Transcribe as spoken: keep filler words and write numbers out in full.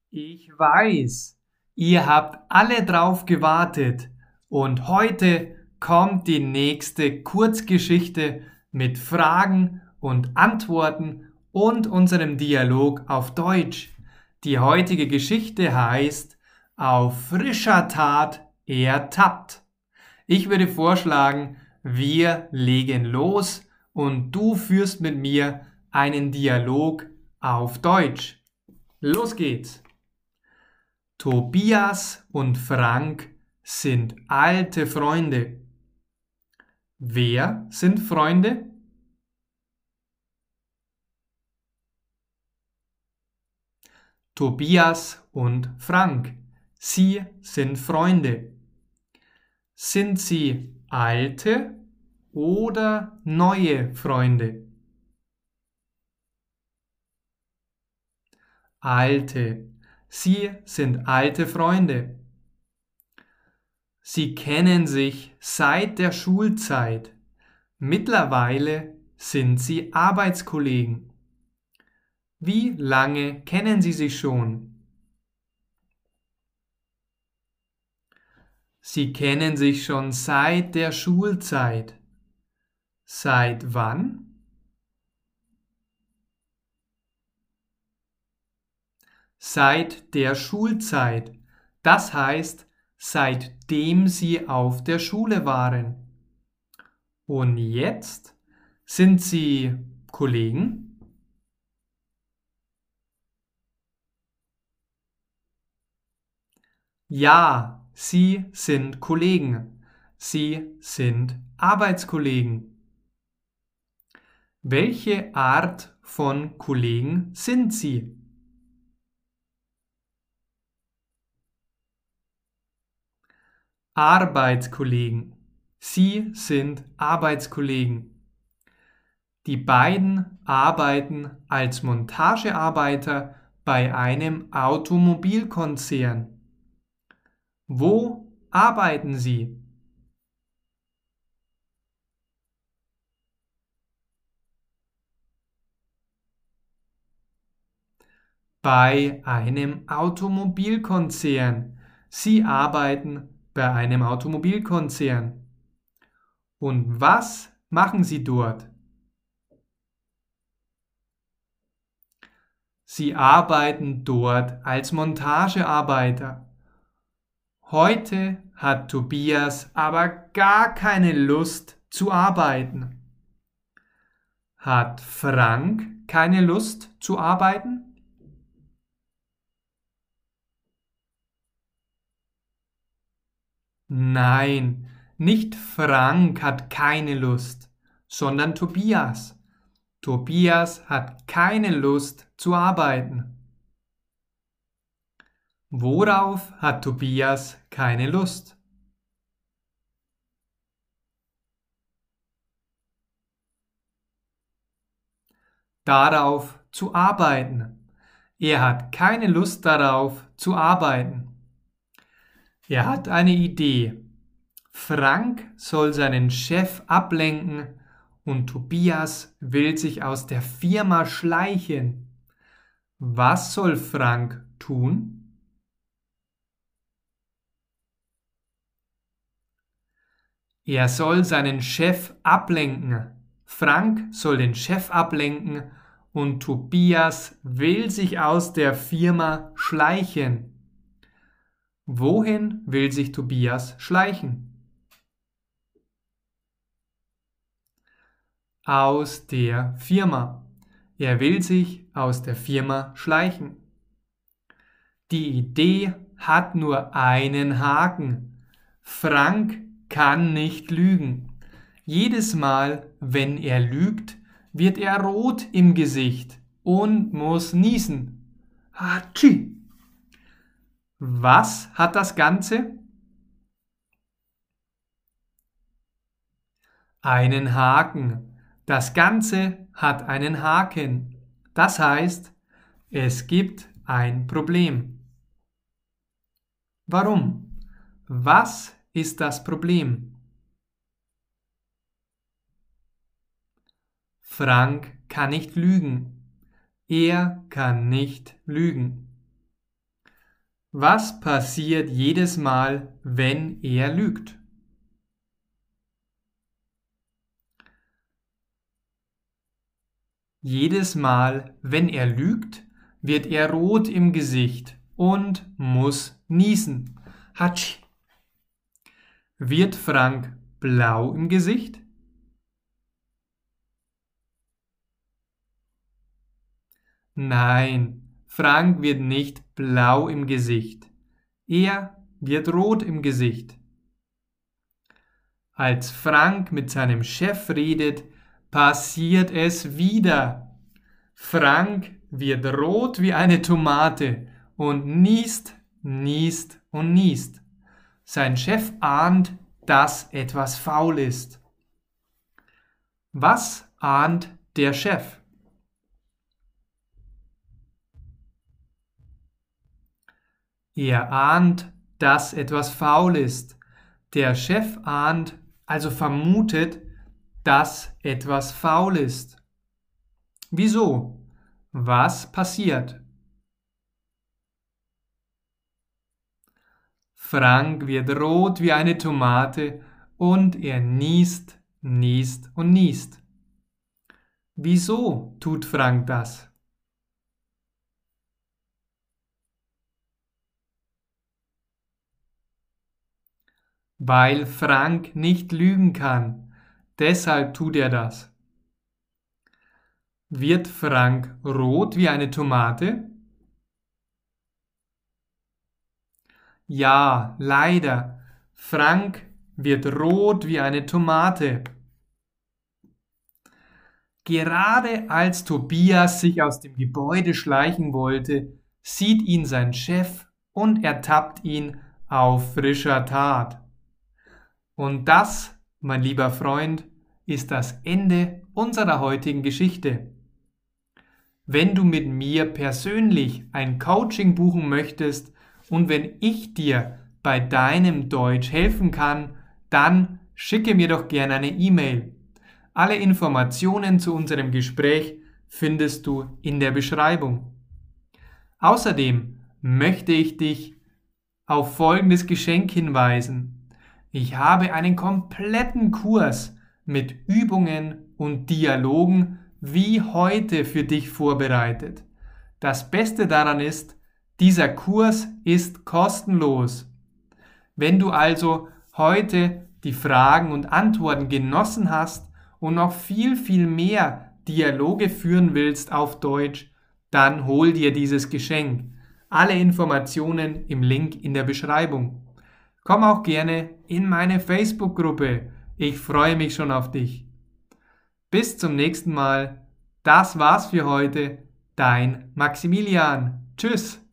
Ich weiß, ihr habt alle drauf gewartet und heute kommt die nächste Kurzgeschichte mit Fragen und Antworten und unserem Dialog auf Deutsch. Die heutige Geschichte heißt Auf frischer Tat ertappt. Ich würde vorschlagen, wir legen los und du führst mit mir einen Dialog auf Deutsch. Los geht's! Tobias und Frank sind alte Freunde. Wer sind Freunde? Tobias und Frank. Sie sind Freunde. Sind sie alte oder neue Freunde? Alte. Sie sind alte Freunde. Sie kennen sich seit der Schulzeit. Mittlerweile sind sie Arbeitskollegen. Wie lange kennen Sie sich schon? Sie kennen sich schon seit der Schulzeit. Seit wann? Seit der Schulzeit. Das heißt, seitdem Sie auf der Schule waren. Und jetzt sind Sie Kollegen? Ja, Sie sind Kollegen. Sie sind Arbeitskollegen. Welche Art von Kollegen sind Sie? Arbeitskollegen. Sie sind Arbeitskollegen. Die beiden arbeiten als Montagearbeiter bei einem Automobilkonzern. Wo arbeiten Sie? Bei einem Automobilkonzern. Sie arbeiten bei einem Automobilkonzern. Und was machen Sie dort? Sie arbeiten dort als Montagearbeiter. Heute hat Tobias aber gar keine Lust zu arbeiten. Hat Frank keine Lust zu arbeiten? Nein, nicht Frank hat keine Lust, sondern Tobias. Tobias hat keine Lust zu arbeiten. Worauf hat Tobias keine Lust? Darauf zu arbeiten. Er hat keine Lust darauf zu arbeiten. Er hat eine Idee. Frank soll seinen Chef ablenken und Tobias will sich aus der Firma schleichen. Was soll Frank tun? Er soll seinen Chef ablenken. Frank soll den Chef ablenken und Tobias will sich aus der Firma schleichen. Wohin will sich Tobias schleichen? Aus der Firma. Er will sich aus der Firma schleichen. Die Idee hat nur einen Haken. Frank kann nicht lügen. Jedes Mal, wenn er lügt, wird er rot im Gesicht und muss niesen. Hatschi! Was hat das Ganze? Einen Haken. Das Ganze hat einen Haken. Das heißt, es gibt ein Problem. Warum? Was ist das Problem? Frank kann nicht lügen. Er kann nicht lügen. Was passiert jedes Mal, wenn er lügt? Jedes Mal, wenn er lügt, wird er rot im Gesicht und muss niesen. Hatschi. Wird Frank blau im Gesicht? Nein, Frank wird nicht blau im Gesicht. Er wird rot im Gesicht. Als Frank mit seinem Chef redet, passiert es wieder. Frank wird rot wie eine Tomate und niest, niest und niest. Sein Chef ahnt, dass etwas faul ist. Was ahnt der Chef? Er ahnt, dass etwas faul ist. Der Chef ahnt, also vermutet, dass etwas faul ist. Wieso? Was passiert? Frank wird rot wie eine Tomate und er niest, niest und niest. Wieso tut Frank das? Weil Frank nicht lügen kann. Deshalb tut er das. Wird Frank rot wie eine Tomate? Ja, leider. Frank wird rot wie eine Tomate. Gerade als Tobias sich aus dem Gebäude schleichen wollte, sieht ihn sein Chef und ertappt ihn auf frischer Tat. Und das, mein lieber Freund, ist das Ende unserer heutigen Geschichte. Wenn du mit mir persönlich ein Coaching buchen möchtest und wenn ich dir bei deinem Deutsch helfen kann, dann schicke mir doch gerne eine E-Mail. Alle Informationen zu unserem Gespräch findest du in der Beschreibung. Außerdem möchte ich dich auf folgendes Geschenk hinweisen. Ich habe einen kompletten Kurs mit Übungen und Dialogen wie heute für dich vorbereitet. Das Beste daran ist, dieser Kurs ist kostenlos. Wenn du also heute die Fragen und Antworten genossen hast und noch viel, viel mehr Dialoge führen willst auf Deutsch, dann hol dir dieses Geschenk. Alle Informationen im Link in der Beschreibung. Komm auch gerne in meine Facebook-Gruppe. Ich freue mich schon auf dich. Bis zum nächsten Mal. Das war's für heute. Dein Maximilian. Tschüss.